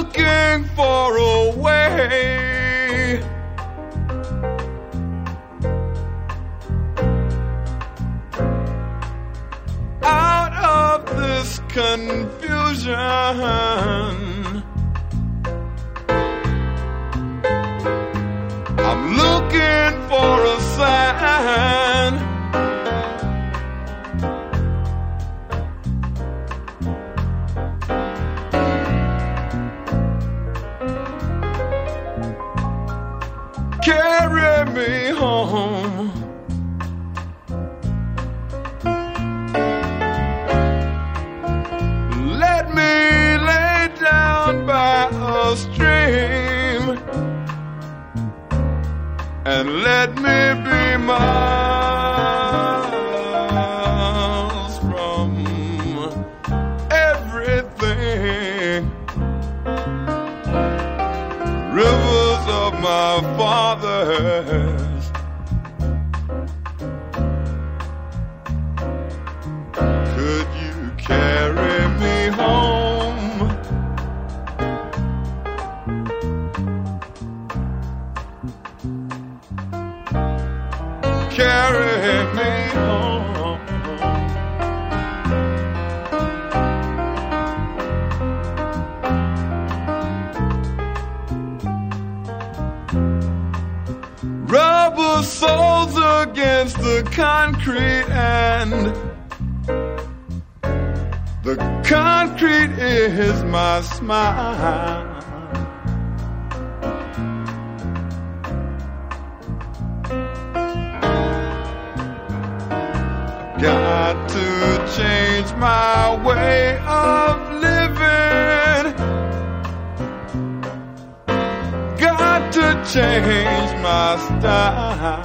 looking for a way out of this confusion. I'm looking for a sign. Carry me home. Let me lay down by a stream and let me be miles from everything. Rivers of my fathers, could you carry me home? Carry me home. Rubber soles against the concrete, and the concrete is my smile. Got to change my way of living. Got to change my style.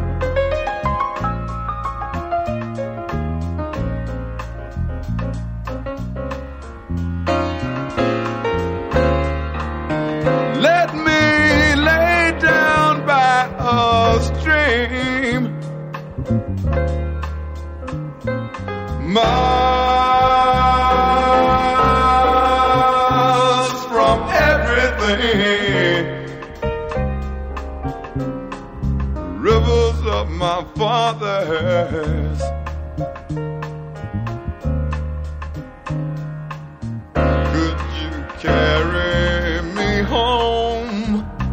Let me lay down by a stream, miles from everything. Rivers of my fathers, could you carry me home?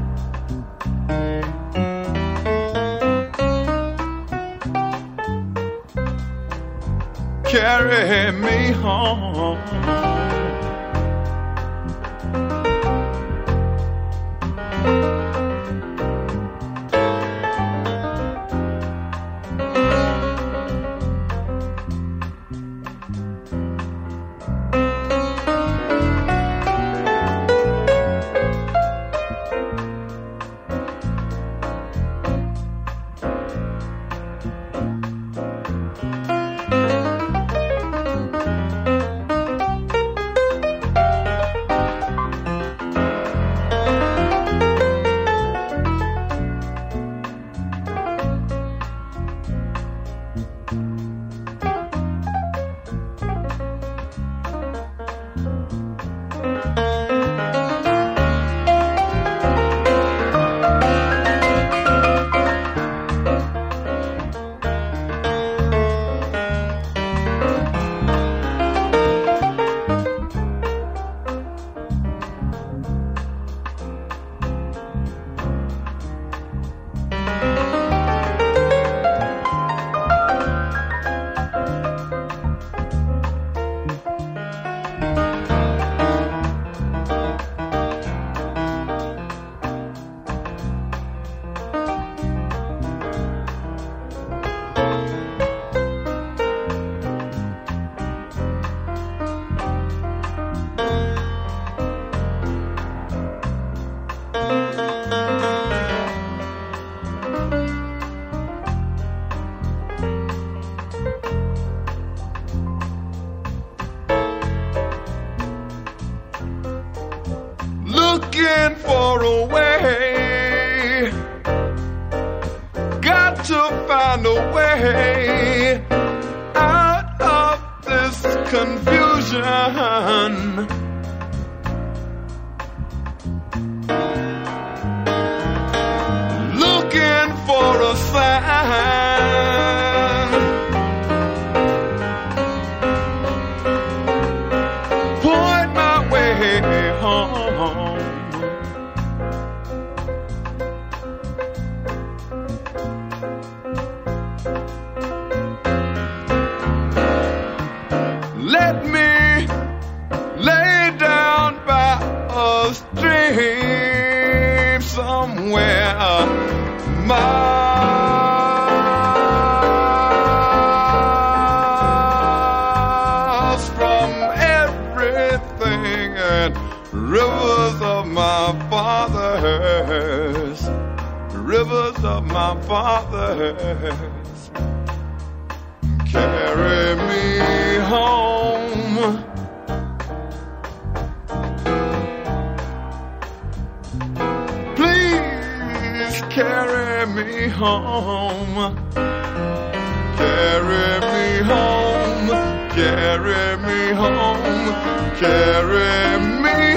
Carry me home. Looking for a way, got to find a way out of this confusion. Let me lay down by a stream somewhere miles from everything, and rivers of my fathers, rivers of my fathers, carry me home. Please carry me home. Carry me home. Carry me home. Carry me